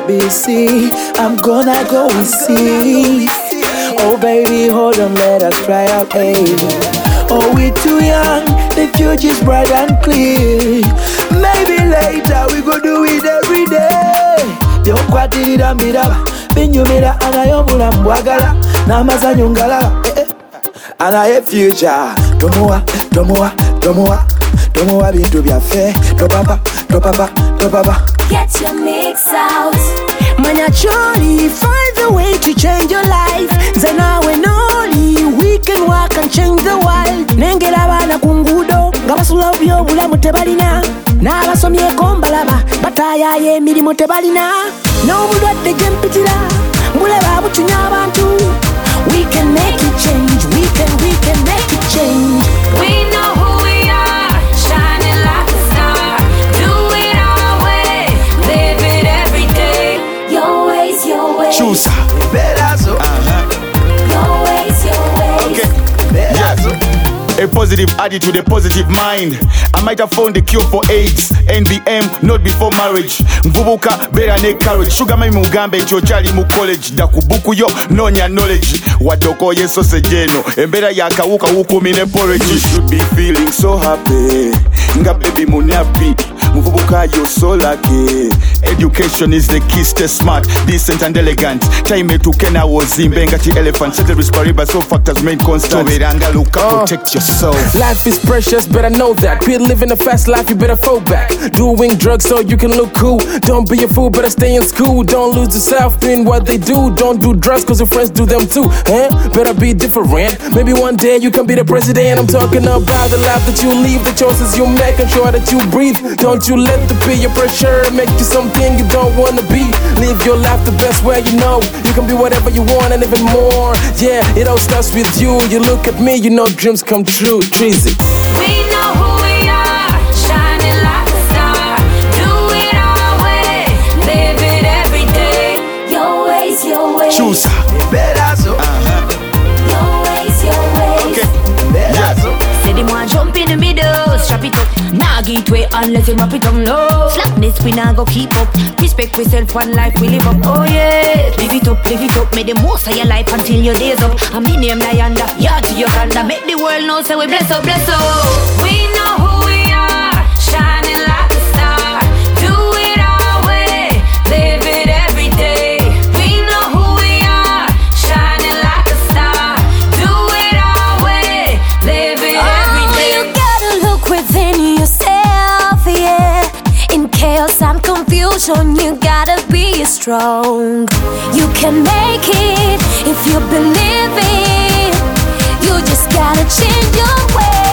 ABC. I'm gonna go and see. Oh baby, hold on, let us try out, hey. Oh, we're too young, the future's bright and clear. Maybe later we go do it every day. Byokwatira miraba, binyumira anayobula mbwagala, n'amazanyo ngalaba, anaye future. Tomoa bintu byaffe, topapa. Get your mix out. Manachori, find a way to change your life. Zana wenoli, we can work and change the world. Nengera bana kungudo, ngabasula byo bulamu tebalina. N'abasomye kombalaba, bataya ye mirimo tebalina. N'obulwadde gempitira, mbuleba butunya abantu. We can make it change, we can make it change. We know who we are, shining like a star. Do it our way, live it every day. Your ways. Choose. Your ways. Okay. Yes. A positive attitude, a positive mind. I might have found the cure for AIDS and the M, not before marriage. Mvubuka, better ne courage. Sugar mami mugambe chochali mu college. Dakubuku yo, nonya knowledge. Watoko ye sausage no. Embera ya kawuka wuku mine porridge. You should be feeling so happy. Nga baby munapi. Mvubuka yo so lucky. Education is the key, stay smart, decent and elegant. Time to Kena was Zimbengati elephant. Ceteris paribus, all factors remain constant. Look up, protect yourself. Life is precious, better know that. Quit living a fast life, you better fall back. Doing drugs so you can look cool. Don't be a fool, better stay in school. Don't lose yourself doing what they do. Don't do drugs cause your friends do them too. Better be different. Maybe one day you can be the president. I'm talking about the life that you live, the choices you make, and sure that you breathe. Don't you let the peer pressure make you something you don't wanna be. Live your life the best way you know. You can be whatever you want and even more. Yeah, it all starts with you. You look at me, you know dreams come true. Treasy. We know who we are, shining like a star. Do it our way, live it every day. Your ways. Choose. Your ways. Okay. Yes. Say them want jump in the middle, strap it up. Nah get way unless you wrap it up. No slackness, we nah go keep up. Respect yourself, one life we live up. Oh yeah, live it up. Make the most of your life until your days up. I'm the name Nyanda, yeah to your ganda. Make the world know, say we bless up. We know who we are, shining like a star. Do it our way, live it every day. We know who we are, shining like a star. Do it our way, live it every day. You gotta look within yourself, yeah. In chaos and confusion, you gotta be strong. You can make it if you believe it. You just gotta change your way.